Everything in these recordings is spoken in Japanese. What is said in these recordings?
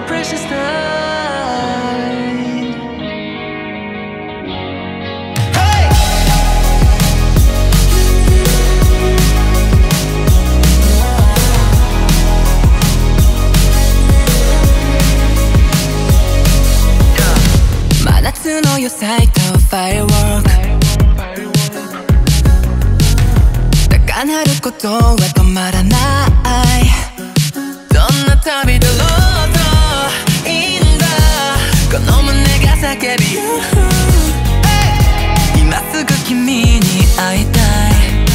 precious night. Hey! Yeah. 真夏の夜サイトファイアウォーク高鳴ることは止まらない。どんな旅だろうといいんだ。この胸が叫び今すぐ君に会いたい。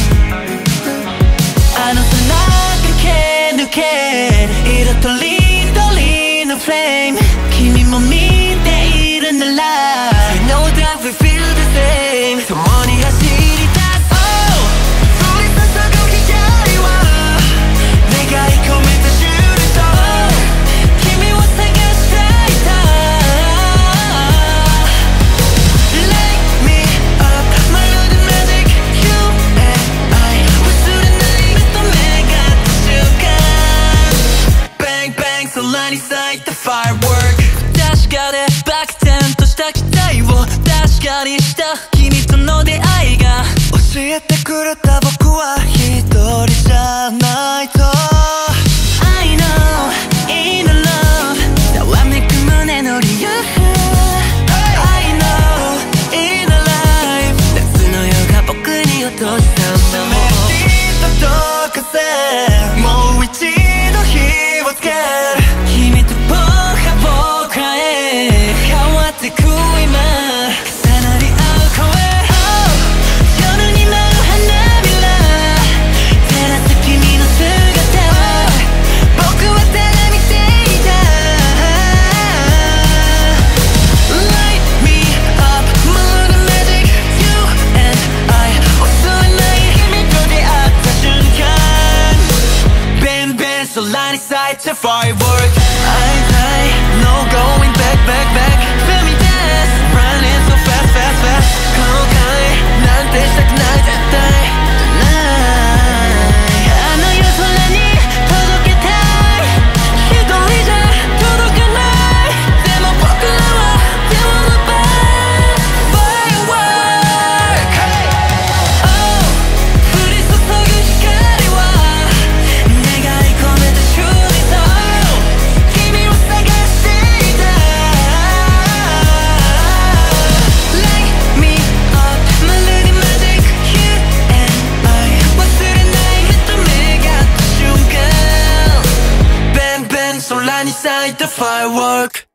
あの砂駆け抜ける色とりどりのフレーム君も見ているなら I know that we feel the same 共に走り出そう降り注ぐ光は願い込めたシュールと君を探していた Light me up my little magic You and I 忘れない目と目が合った瞬間 Bang bang 空に咲いた firework 確かでバク転とした期待を確かにした君との出会いが教えてくれた僕は一人じゃないと I know in love ざわめく胸の理由 I know in life 夏の夜が僕に落としたんだもん届かせもう一度火をつける君と僕は僕へ変わってく今重なり合う声 Oh 夜に舞う花びら照らす君の姿僕はただ見ていた Light me up moon and magic You and I 忘れない君と出会った瞬間 Bang bang 空に咲いた firework I die No going back back back Feel me dance Running so fast fast fast 後悔なんてしたくない絶対 Tonight あの夜空に届けたい一人じゃ届かないでも僕らは手を伸ばす Firework Oh 降り注ぐ光は願い込めたシューリと君を探していた Light me up my little magic You and I 忘れない目と目が合った瞬間 Bang bang 空に咲いた firework